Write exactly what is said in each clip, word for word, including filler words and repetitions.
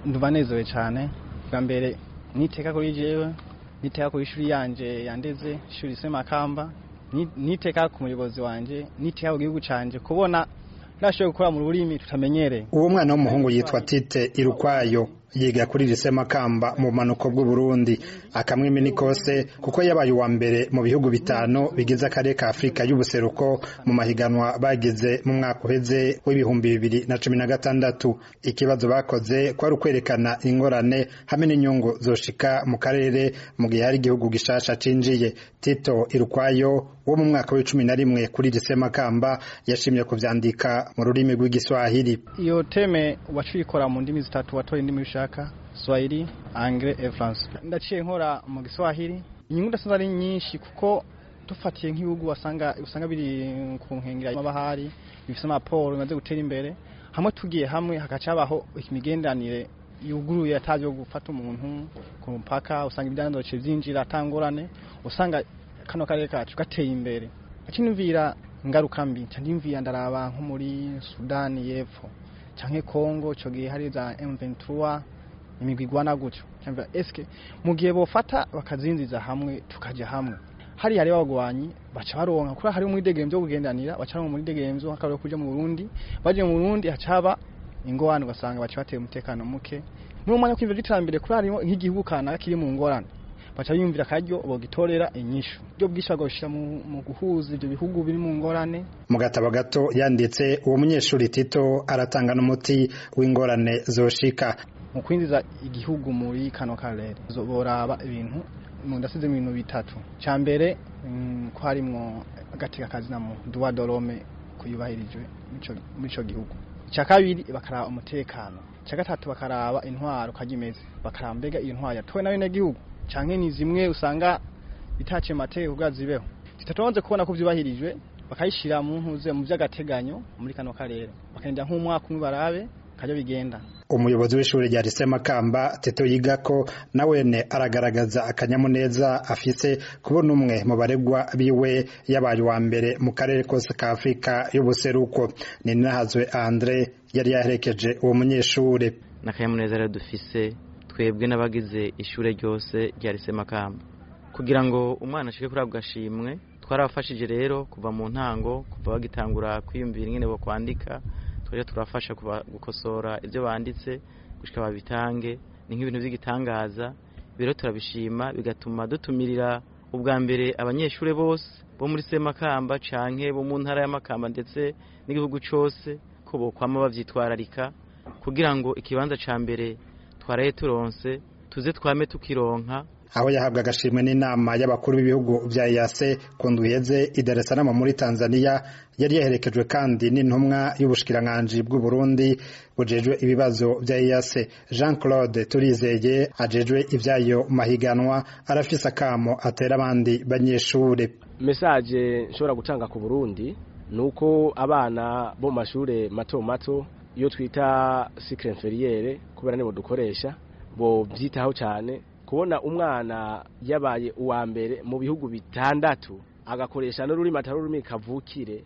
ndubanezewe cyane bwa mbere niteka kuri jewe niteka kuri ishuri yanje yandeze ishuri se Makamba niteka ku muyobozi wanje niteka ku gihugu canje kubona nashoboye gukora mu rurimi tutamenyereye. Uwo mwana w'umuhungu yitwa Tite Irukwayo yiga kuri Lycée Makamba mu manuko bw'u Burundi akamwimi nikose kuko yabaye uwa mbere mu bihugu bitano bigize akarere ka Afrika y'ubuseruko mu mahiganwa bagize mu mwaka uheze w'ibihumbi bibiri na cumi na gatandatu. Ikibazo bakoze ko ari ukwerekana ingorane hamwe n'inyungu zoshika mu karere mu gihe hari igihugu gishasha cinjiye. Tito Irukwayo wo mu mwaka wa cumi na rimwe kuri Lycée Makamba yashimye kuvyandika mu rurimi rw'igiswahili. Iyo teme wacikora mu ndimi zitatu watoye indimi bishaka Swahili, Anglais et France. Ndaciye nkora mu Giswahili. Inyungu ndasanze ari nyinshi kuko tufatiye nk'ibihugu wasanga usanga biri ku nkengera y'amabahari bifise amaporo bimaze gutera imbere hamwe tugiye hamwe hakacabaho imigendanire yuguruye ataje gufata umuntu ku mpaka usanga ibyandoce byinjira atangorane usanga kano karere kacu gateye imbere. Akinumvira ngaruka mbi cyandimvira ndaraba nko muri Sudani y'Epfo canke Kongo cogiye hari za M vingt-trois imigwigwana gutyo cyangwa eske mu gihe bofata bakazinziza hamwe tukaja hamwe hari hari abagwanyi baca baronka kuri hari umwidegemvyo kugendanira baca mu mwidegemvyo hakaba kuja mu Burundi baje mu Burundi hacaba ingorane ugasanga baca bateye umutekano muke mu mwanya kw'ivyo bitambire kuri hari nk'igihugu kana kiri mu ngorane baca yumvira karyo bogitorera inyishu byo bwishagoshira mu guhuza ibyo bihugu biri mu ngorane. Mu gatabo gato yanditse uwo munyeshuri Tito aratanga n'umuti w'ingorane zoshika mu kwinjiza igihugu muri kano karere boraba ibintu mu ndasize mu bintu bitatu. Ca mbere ko harimwo agatika kazi na mu droit de l'homme kuyubahirijwe muri ico gihugu. Ca kabiri bakaraba umutekano. Ca gatatu bakaraba intwaro kagimeze bakaraba mbega iyo ntwaro yatowe na bene gihugu canke ni zimwe usanga bitace mateke kugazibeho tutatonze kubona ko vyubahirijwe bakayishira mu ntuze mu vy'agateganyo muri kano karere bakenda nk'umwaka umwe barabe kajya bigenda. Umuyobozi w'ishuri rya Lycée Makamba Tito yigako nawene aragaragaza akanyamuneza afise kubona umwe mu baregwa biwe yabaye wa mbere mu karere kose ka Afrika y'ubuseruko. Ni Nahazwe Andre yari yaherekeje uwo munyeshuri. N'akanyamuneza rero dufise twebwe n'abagize ishure ryose rya Lycée Makamba kugira ngo umwana ashike kuri abugashimwe twarafashije rero kuva mu ntango kuva bagitangura kwiyumvira ingene bo kwandika twaje turafasha gukosora ivyo banditse gushika babitange ni nk'ibintu by'igitangaza biro turabishima bigatuma dutumirira ubwa mbere abanyeshure bose bo muri Lycée Makamba canke bo mu ntara ya Makamba ndetse n'igihugu cose ko bo kwama bavyitwararika kugira ngo ikibanza ca mbere twaraye turonse tuze twame tukironka. Aho yahabwa agashimwe n'inama y'abakuru b'ibihugu vya E A C kunduyeze i Dar es Salaam muri Tanzania yari yaherekejwe kandi n'intumwa y'ubushikiranganje bw'u Burundi bujejwe ibibazo vya E A C. Jean Claude Turizeye ajejwe ivyayo mahiganwa arafisa kamo atera abandi banyeshure. Message nshobora gutanga ku Burundi nuko abana bo mashure mato mato iyo twita cycle inférieure kubera nibo dukoresha bo byitaho cyane kubona umwana yabaye uwa mbere mu bihugu bitandatu agakoresha n'ururimi atarurimi kavukire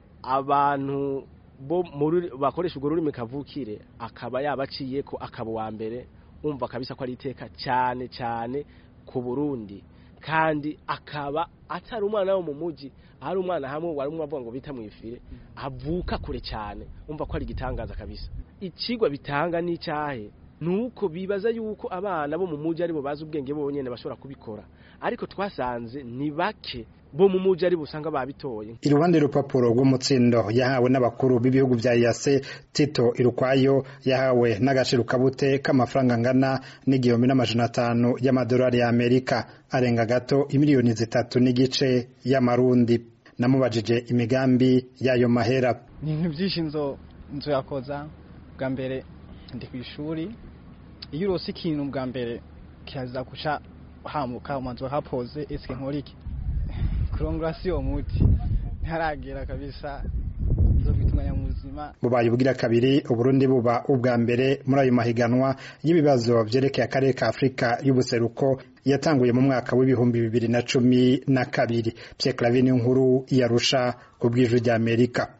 abantu bo bakoresha urwo rurimi kavukire akaba yabaciye ko akaba wa mbere umva kabisa ko ari iteka cyane cyane ku Burundi kandi akaba atari umwana wo mu muji ari umwana hamwe wari umwe avuga ngo bita mwifire avuka kure cyane umva ko ari gitangaza kabisa. Ikigwa bitanga ni cyahe nuko bibaza yuko abana bo mu muji ari bo bazi ubwenge bonyene bashobora kubikora ariko twasanze ni bake bo mu muji ari busanga babitoye. Iruhande rupapuro rw'umutsindo yahawe n'abakuru b'ibihugu vya E A C Tito Irukwayo yahawe n'agaciro kabute k'amafaranga ngana n'igihumbi n'amajana atanu y'amadolari ya Amerika arenga gato imiliyoni zitatu n'igice y'amarundi. Namubajije imigambi yayo mahera. Ni ibintu byinshi nzo nzo yakoza bwa mbere ndi ku ishuri iyo urose ikintu bwa mbere kiaza kuca hamuka umanzo hapoze eske nkoriki kurongorasiyo muti ntaragera kabisa zo bitunganya mu buzima. Bubaye ubwira kabiri Uburundi buba ubwa mbere muri ayo mahiganwa y'ibibazo vyerekeye akarere ka Afrika y'ubuseruko yatanguye mu mwaka w'ibihumbi bibiri na cumi na kabiri. Pierre Clavin nkuru yarusha ku bw'ijwi rya Amerika.